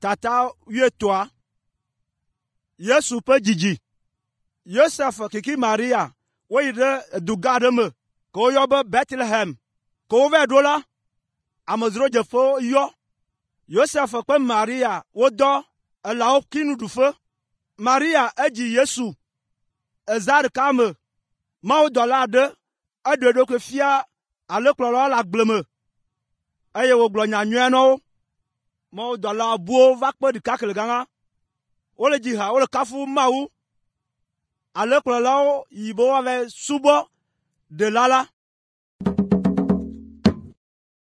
Tata Yetwa Yesu pe dzidzi Yosef kiki Maria woyi ɖe duga aɖe me ke woyɔ be Bethlehem ke wova ɖo la amedzrodzeƒe yɔ Yosef kple Maria wodɔ elãwo ki nuɖuƒe Maria edzi Yesu eza ɖeka me mawudɔla aɖe eɖo eɖokui fia alẽkplɔlawo le agble me eye wògblɔ nyanyuie na wo mawudɔla buwo va kpe ɖikakele gã wole dzi ha wole kafu Mawu alẽkplɔlawo yi be woava subɔ ɖela la